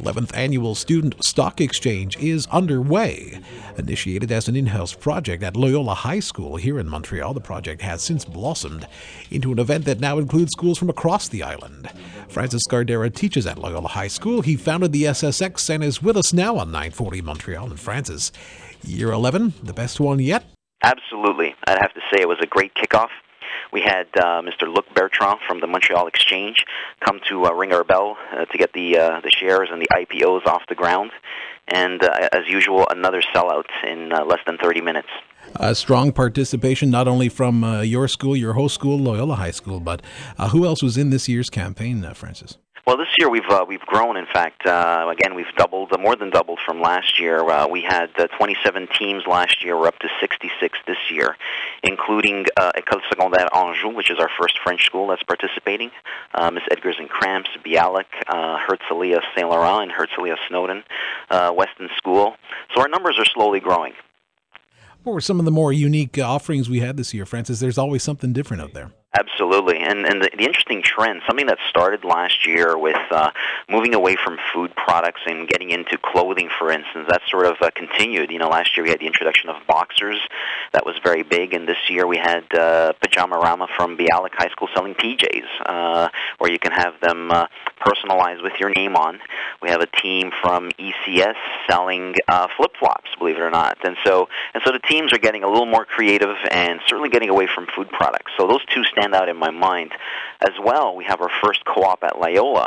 11th Annual Student Stock Exchange is underway. Initiated as an in-house project at Loyola High School here in Montreal, the project has since blossomed into an event that now includes schools from across the island. Francis Gardera teaches at Loyola High School. He founded the SSX and is with us now on 940 Montreal. And Francis, year 11, the best one yet? Absolutely. I'd have to say it was a great kickoff. We had Mr. Luc Bertrand from the Montreal Exchange come to ring our bell to get the shares and the IPOs off the ground. And as usual, another sellout in less than 30 minutes. Strong participation not only from your school, your host school, Loyola High School, but who else was in this year's campaign, Francis? Well, this year we've grown. In fact, again, we've more than doubled from last year. We had 27 teams last year. We're up to 66 this year, including École Secondaire Anjou, which is our first French school that's participating, Miss Edgars and Cramps, Bialik, Herzliya Saint Laurent, and Herzliya Snowden, Weston School. So our numbers are slowly growing. What were some of the more unique offerings we had this year, Francis? There's always something different out there. Absolutely, and the interesting trend, something that started last year with moving away from food products and getting into clothing, for instance, that sort of continued. You know, last year we had the introduction of boxers, that was very big, and this year we had Pajama-Rama from Bialik High School selling PJs, where you can have them personalized with your name on. We have a team from ECS selling flip-flops, believe it or not, and so the teams are getting a little more creative and certainly getting away from food products. So those two stand out in my mind. As well, we have our first co-op at Loyola,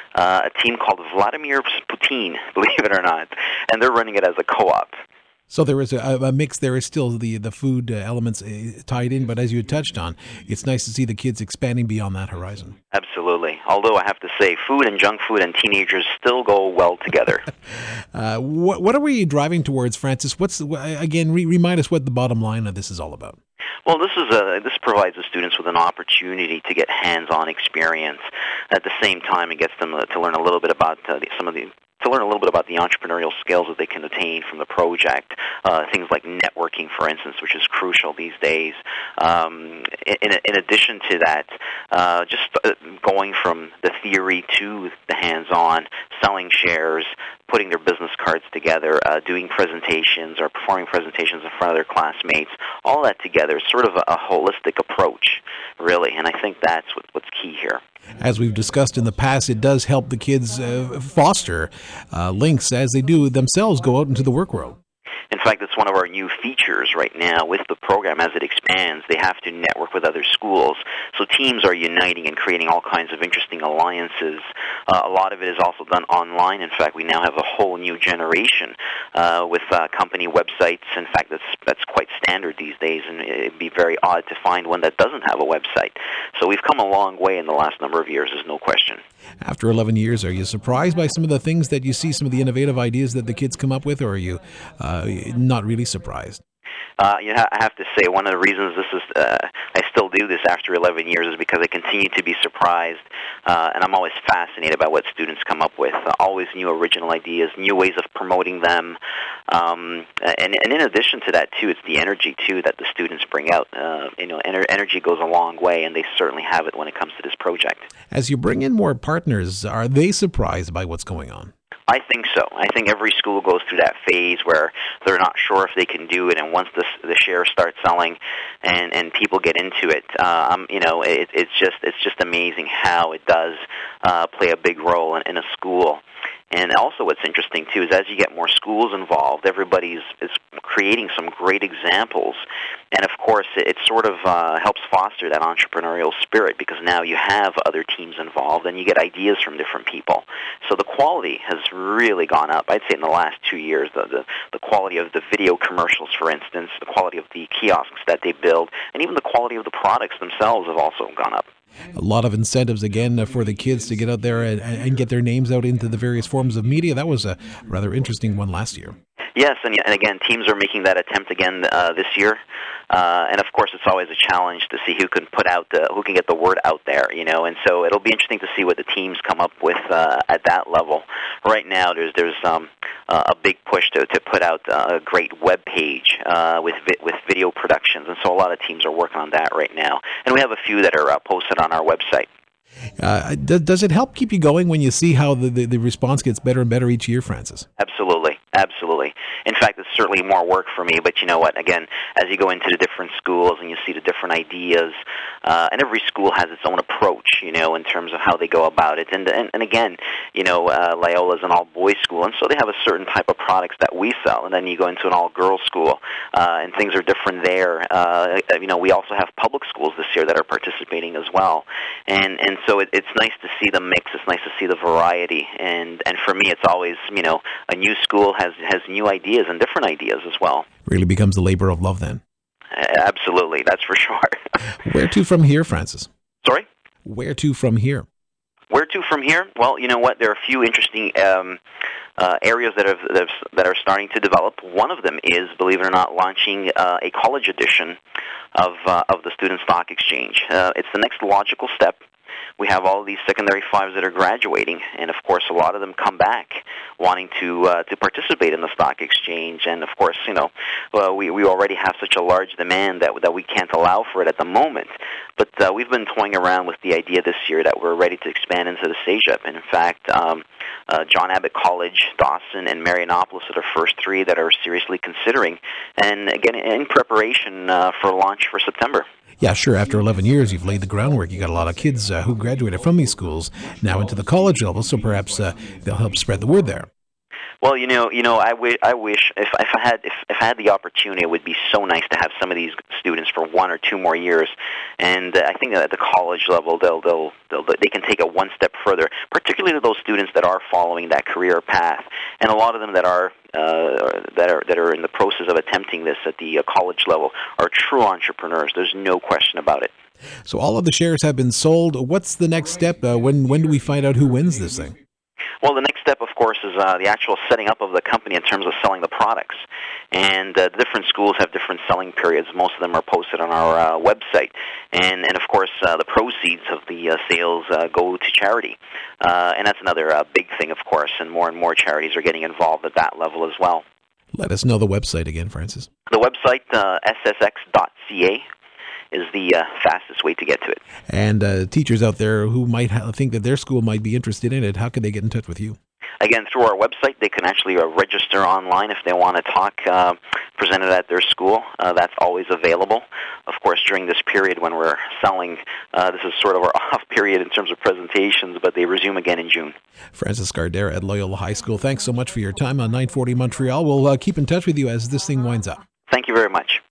a team called Vladimir Putin, believe it or not, and they're running it as a co-op. So there is a mix. There is still the food elements tied in, but as you had touched on, it's nice to see the kids expanding beyond that horizon. Absolutely. Although I have to say, food and junk food and teenagers still go well together. What are we driving towards, Francis? Remind us what the bottom line of this is all about. Well, this provides the students with an opportunity to get hands-on experience. At the same time, it gets them to learn a little bit about the entrepreneurial skills that they can attain from the project. Things like networking, for instance, which is crucial these days. In addition to that, just going from the theory to the hands-on, selling shares, putting their business cards together, doing presentations or performing presentations in front of their classmates, all that together is sort of a holistic approach, really, and I think that's what's key here. As we've discussed in the past, it does help the kids foster links as they do themselves go out into the work world. In fact, it's one of our new features right now with the program as it expands. They have to network with other schools. So teams are uniting and creating all kinds of interesting alliances. A lot of it is also done online. In fact, we now have a whole new generation with company websites. In fact, that's quite standard these days, and it'd be very odd to find one that doesn't have a website. So we've come a long way in the last number of years, there's no question. After 11 years, are you surprised by some of the things that you see, some of the innovative ideas that the kids come up with, or are you not really surprised? I have to say, one of the reasons I still do this after 11 years is because I continue to be surprised, and I'm always fascinated by what students come up with. Always new original ideas, new ways of promoting them, and in addition to that, too, it's the energy too that the students bring out. Energy goes a long way, and they certainly have it when it comes to this project. As you bring in more partners, are they surprised by what's going on? I think so. I think every school goes through that phase where they're not sure if they can do it, and once the shares start selling and people get into it, it's just amazing how it does play a big role in a school. And also what's interesting, too, is as you get more schools involved, everybody is creating some great examples. And, of course, it sort of helps foster that entrepreneurial spirit because now you have other teams involved and you get ideas from different people. So the quality has really gone up. I'd say in the last 2 years, the quality of the video commercials, for instance, the quality of the kiosks that they build, and even the quality of the products themselves have also gone up. A lot of incentives, again, for the kids to get out there and get their names out into the various forms of media. That was a rather interesting one last year. Yes, and again, teams are making that attempt again this year. And of course, it's always a challenge to see who can get the word out there, And so it'll be interesting to see what the teams come up with at that level. Right now, there's a big push to put out a great web page with video productions, and so a lot of teams are working on that right now. And we have a few that are posted on our website. Does it help keep you going when you see how the response gets better and better each year, Francis? Absolutely. Absolutely. In fact, it's certainly more work for me, but you know what? Again, as you go into the different schools and you see the different ideas, and every school has its own approach, you know, in terms of how they go about it. And again, you know, Loyola is an all-boys school, and so they have a certain type of products that we sell. And then you go into an all-girls school, and things are different there. You know, we also have public schools this year that are participating as well. And so it's nice to see the mix. It's nice to see the variety. And for me, it's always, you know, a new school has new ideas and different ideas as well. Really becomes a labor of love then. Absolutely, that's for sure. Where to from here, Francis? Sorry? Where to from here? Where to from here? Well, you know what? There are a few interesting areas that are starting to develop. One of them is, believe it or not, launching a college edition of the Student Stock Exchange. It's the next logical step. We have all of these secondary fives that are graduating, and of course, a lot of them come back wanting to participate in the stock exchange. And of course, you know, we already have such a large demand that we can't allow for it at the moment. But we've been toying around with the idea this year that we're ready to expand into the CEGEP. And in fact, John Abbott College, Dawson, and Marianopolis are the first three that are seriously considering, and again, in preparation for launch for September. Yeah, sure. After 11 years, you've laid the groundwork. You got a lot of kids who graduated from these schools now into the college level, so perhaps they'll help spread the word there. Well, you know, I wish if I had the opportunity, it would be so nice to have some of these students for 1 or 2 more years. And I think that at the college level, they can take it one step further, particularly those students that are following that career path, and a lot of them that are in the process of attempting this at the college level are true entrepreneurs. There's no question about it. So all of the shares have been sold. What's the next step? When do we find out who wins this thing? Well, the next step, of course, is the actual setting up of the company in terms of selling the products. And different schools have different selling periods. Most of them are posted on our website. And of course, the proceeds of the sales go to charity. And that's another big thing, of course, and more charities are getting involved at that level as well. Let us know the website again, Francis. The website, ssx.ca. is the fastest way to get to it. And teachers out there who might think that their school might be interested in it, how can they get in touch with you? Again, through our website, they can actually register online if they want to talk presented at their school. That's always available. Of course, during this period when we're selling, this is sort of our off period in terms of presentations, but they resume again in June. Francis Gardere at Loyola High School, thanks so much for your time on 940 Montreal. We'll keep in touch with you as this thing winds up. Thank you very much.